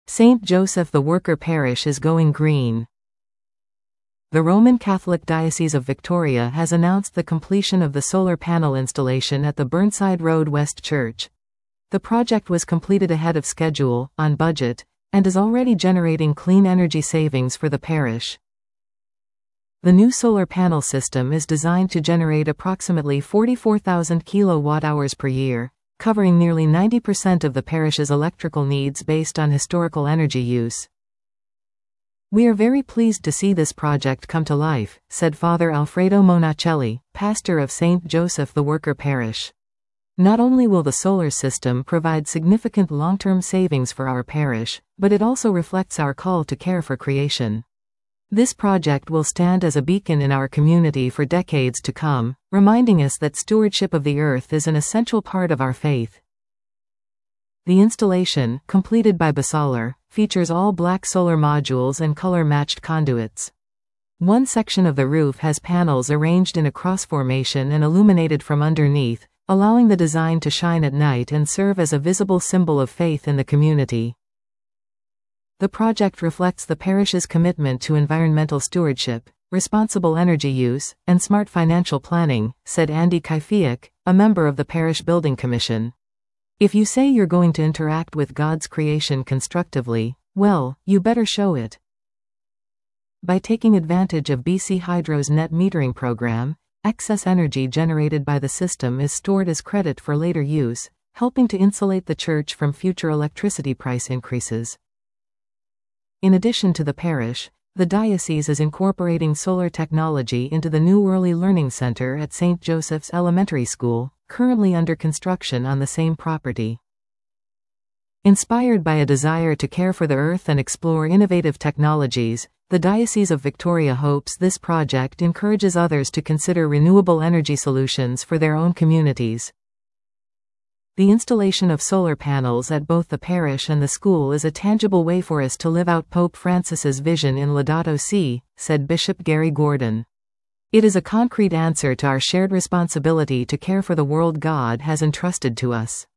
St. Joseph the Worker Parish is going green. The Roman Catholic Diocese of Victoria has announced the completion of the solar panel installation at the Burnside Road West Church. The project was completed ahead of schedule, on budget, and is already generating clean energy savings for the parish. The new solar panel system is designed to generate approximately 44,000 kilowatt-hours per year, covering nearly 90% of the parish's electrical needs based on historical energy use. "We are very pleased to see this project come to life," said Father Alfredo Monacelli, pastor of St. Joseph the Worker Parish. "Not only will the solar system provide significant long-term savings for our parish, but it also reflects our call to care for creation. This project will stand as a beacon in our community for decades to come, reminding us that stewardship of the earth is an essential part of our faith." The installation, completed by Basolar, features all black solar modules and color-matched conduits. One section of the roof has panels arranged in a cross formation and illuminated from underneath, allowing the design to shine at night and serve as a visible symbol of faith in the community. The project reflects the parish's commitment to environmental stewardship, responsible energy use, and smart financial planning, said Andy Kaifiak, a member of the Parish Building Commission. "If you say you're going to interact with God's creation constructively, well, you better show it." By taking advantage of BC Hydro's net metering program, excess energy generated by the system is stored as credit for later use, helping to insulate the church from future electricity price increases. In addition to the parish, the diocese is incorporating solar technology into the new Early Learning Center at St. Joseph's Elementary School, currently under construction on the same property. Inspired by a desire to care for the earth and explore innovative technologies, the Diocese of Victoria hopes this project encourages others to consider renewable energy solutions for their own communities. The installation of solar panels at both the parish and the school is a tangible way for us to live out Pope Francis's vision in Laudato Si, said Bishop Gary Gordon. "It is a concrete answer to our shared responsibility to care for the world God has entrusted to us."